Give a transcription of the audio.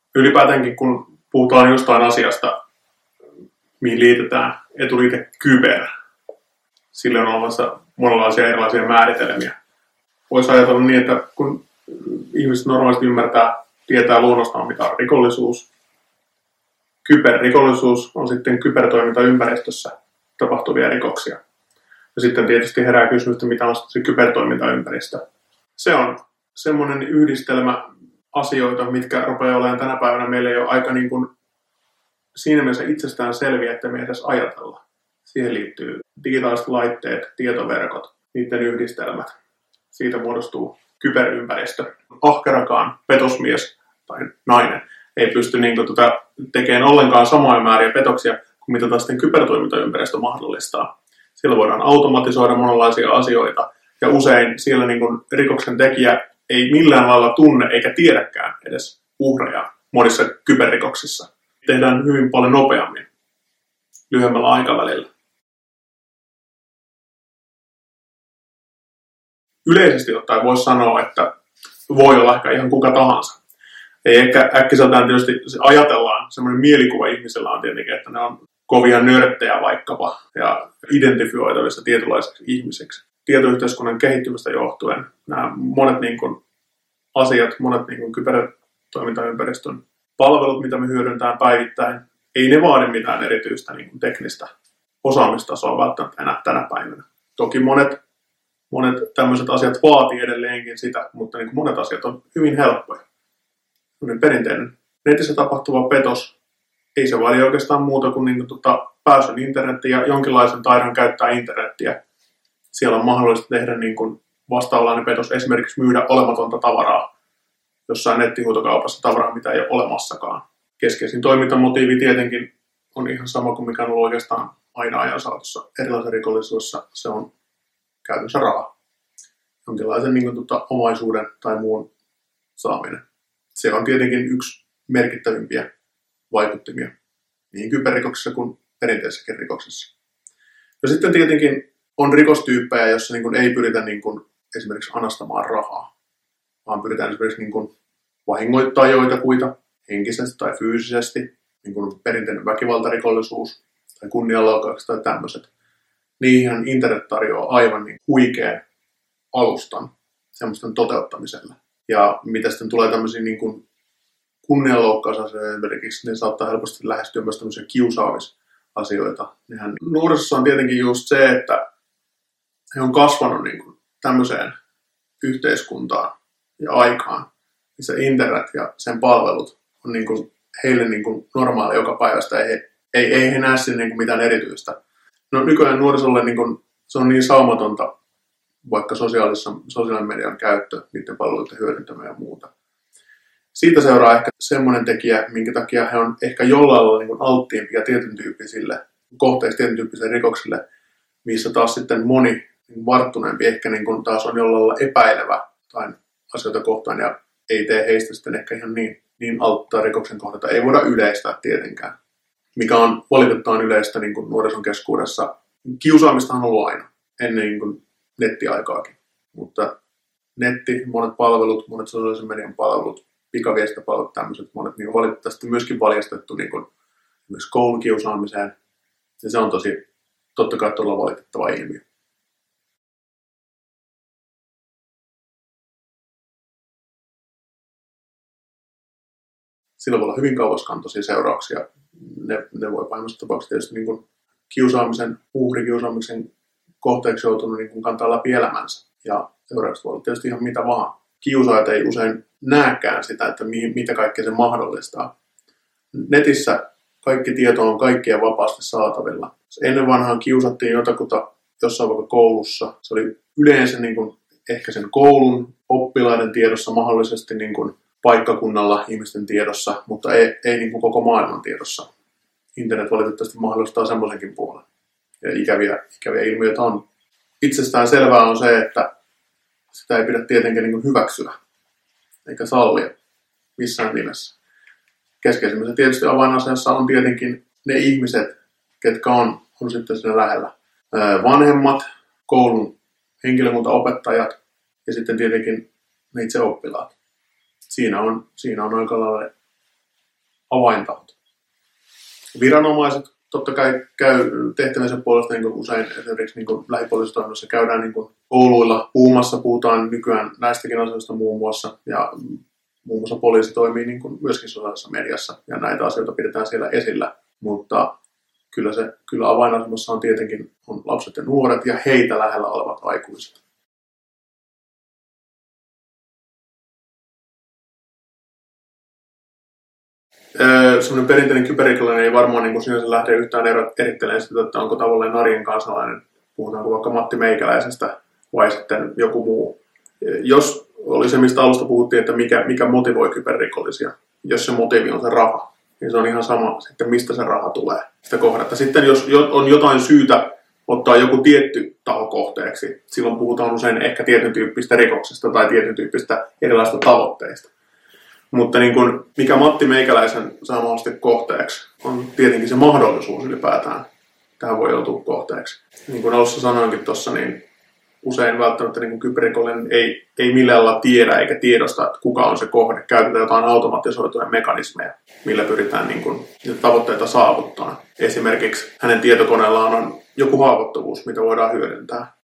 ylipäätäänkin kun puhutaan jostain asiasta, mihin liitetään etuliite kyber, sillä on olemassa monenlaisia erilaisia määritelmiä. Voisi ajatella niin, että kun ihmiset normaalisti tietää luonnostaan, mitä on rikollisuus. Kyberrikollisuus on sitten kybertoimintaympäristössä tapahtuvia rikoksia. Ja sitten tietysti herää kysymys, että mitä on se kybertoimintaympäristö. Se on semmoinen yhdistelmä asioita, mitkä rupeaa olemaan tänä päivänä meille jo aika niin kuin siinä mielessä itsestään selviä, että me ei edes ajatella. Siihen liittyy digitaaliset laitteet, tietoverkot, niiden yhdistelmät. Siitä muodostuu kyberympäristö. Ahkerakaan petosmies tai nainen ei pysty tekemään ollenkaan samoja määriä petoksia kuin mitä taas kybertoimintaympäristö mahdollistaa. Siellä voidaan automatisoida monenlaisia asioita ja usein siellä rikoksen tekijä ei millään lailla tunne eikä tiedäkään edes uhreja monissa kyberrikoksissa. Tehdään hyvin paljon nopeammin, lyhyemmällä aikavälillä. Yleisesti ottaen voisi sanoa, että voi olla ehkä ihan kuka tahansa. Ei ehkä äkkiseltään tietysti ajatellaan, semmoinen mielikuva ihmisellä on tietenkin, että ne on kovia nörttejä vaikkapa ja identifioitavissa tietynlaiseksi ihmiseksi. Tietoyhteiskunnan kehittymistä johtuen nämä monet asiat, monet kybertoimintaympäristön palvelut, mitä me hyödyntää päivittäin, ei ne vaadi mitään erityistä teknistä osaamistasoa välttämättä enää tänä päivänä. Toki monet tämmöiset asiat vaatii edelleenkin sitä, mutta monet asiat on hyvin helppoja. Perinteinen netissä tapahtuva petos, ei se vaadi oikeastaan muuta kuin pääsyn internettiin ja jonkinlaisen taidon käyttää internettiä. Siellä on mahdollista tehdä vastaavanlainen petos, esimerkiksi myydä olematonta tavaraa jossain nettihuutokaupassa, tavaraa, mitä ei ole olemassakaan. Keskeisin toimintamotiivi tietenkin on ihan sama kuin mikä on ollut oikeastaan aina ajan saatossa erilaisessa rikollisuudessa. Se on käytännössä raha. Jonkinlaisen omaisuuden tai muun saaminen. Se on tietenkin yksi merkittävimpiä vaikuttimia niin kyberrikoksissa kuin perinteisessäkin rikoksissa. Ja sitten tietenkin on rikostyyppejä, joissa ei pyritä esimerkiksi anastamaan rahaa, vaan pyritään esimerkiksi vahingoittaa joitakuita henkisesti tai fyysisesti, niin kuin perinteinen väkivaltarikollisuus tai kunnianloukkaukset tai tämmöiset. Niihin internet tarjoaa aivan huikean alustan semmoisten toteuttamiselle. Ja mitä sitten tulee tämmöisiin kunnianloukkausasioita esimerkiksi, ne saattaa helposti lähestyä myös tämmöisiä kiusaamisasioita. Nuorisossa on tietenkin just se, että he on kasvanut tämmöiseen yhteiskuntaan ja aikaan, missä internet ja sen palvelut on heille normaali joka päivästä. Ei he näe siinä mitään erityistä. No nykyään nuorisolle se on niin saumatonta, vaikka sosiaalisen median käyttö, niiden palveluiden hyödyntäminen ja muuta. Siitä seuraa ehkä semmoinen tekijä, minkä takia he on ehkä jollain lailla alttiimpia tietyn tyyppisille kohteiksi, tietyn tyyppisille rikoksille, missä taas sitten moni varttuneempi ehkä taas on jollain lailla epäilevä tai asioita kohtaan ja ei tee heistä sitten ehkä ihan niin alttaa rikoksen kohdalta. Ei voida yleistää tietenkään, mikä on valitettavan yleistä nuorison keskuudessa. Kiusaamistahan on ollut aina, ennen nettiaikaakin. Mutta netti, monet palvelut, monet sosiaalisen median palvelut, pikaviestintäpalvelut, tämmöiset, monet on valitettavasti myöskin valjastettu myös koulukiusaamiseen. Ja se on totta kai todella valitettava ilmiö. Sillä voi olla hyvin kauaskantoisia seurauksia. Ne voi pahimmassa tapauksessa tietysti kiusaamisen, uhrikiusaamisen kohteeksi joutunut kantaa läpi elämänsä. Ja seuraukset voi olla tietysti ihan mitä vaan. Kiusaajat ei usein näekään sitä, että mitä kaikkea se mahdollistaa. Netissä kaikki tieto on kaikkien vapaasti saatavilla. Ennen vanhaan kiusattiin jotakuta jossain vaikka koulussa. Se oli yleensä ehkä sen koulun oppilaiden tiedossa, mahdollisesti paikkakunnalla ihmisten tiedossa, mutta ei koko maailman tiedossa. Internet valitettavasti mahdollistaa semmoisenkin puolen. Ja ikäviä ilmiöitä on. Itsestään selvää on se, että sitä ei pidä tietenkin hyväksyä eikä sallia missään nimessä. Keskeisimmässä tietysti avainasiassa on tietenkin ne ihmiset, ketkä on sitten siinä lähellä. Vanhemmat, koulun henkilökunta, opettajat ja sitten tietenkin ne itse oppilaat. Siinä on aika lailla avaintahot. Viranomaiset totta kai käy tehtävänsä puolesta niin kuin usein esimerkiksi niin lähipoliisitoiminnassa käydään niin kuin kouluilla puhumassa, puhutaan nykyään näistäkin asioista muun muassa, ja muun muassa poliisi toimii niin kuin myöskin sosiaalisessa mediassa, ja näitä asioita pidetään siellä esillä, mutta kyllä avainasemassa on tietenkin on lapset ja nuoret ja heitä lähellä olevat aikuiset. Sellainen perinteinen kyberrikollinen ei varmaan niin sinänsä lähde yhtään erittelemään sitä, että onko tavallaan arjen kansalainen, puhutaanko vaikka Matti Meikäläisestä vai sitten joku muu. Jos oli se, mistä alusta puhuttiin, että mikä motivoi kyberrikollisia, jos se motiivi on se raha, niin se on ihan sama sitten, mistä se raha tulee sitä kohdetta. Sitten jos on jotain syytä ottaa joku tietty taho kohteeksi, silloin puhutaan usein ehkä tietyn tyyppistä rikoksesta tai tietyn tyyppistä erilaista tavoitteista. Mutta niin kun, mikä Matti Meikäläisen saa mahdollisesti kohteeksi, on tietenkin se mahdollisuus ylipäätään. Tähän voi joutua kohteeksi. Niin kuin alussa sanoinkin tuossa, niin usein välttämättä niin kyberrikollinen ei millään lailla tiedä eikä tiedosta, että kuka on se kohde. Käytetään jotain automatisoituja mekanismeja, millä pyritään niin kuin, niitä tavoitteita saavuttaa. Esimerkiksi hänen tietokoneellaan on joku haavoittuvuus, mitä voidaan hyödyntää.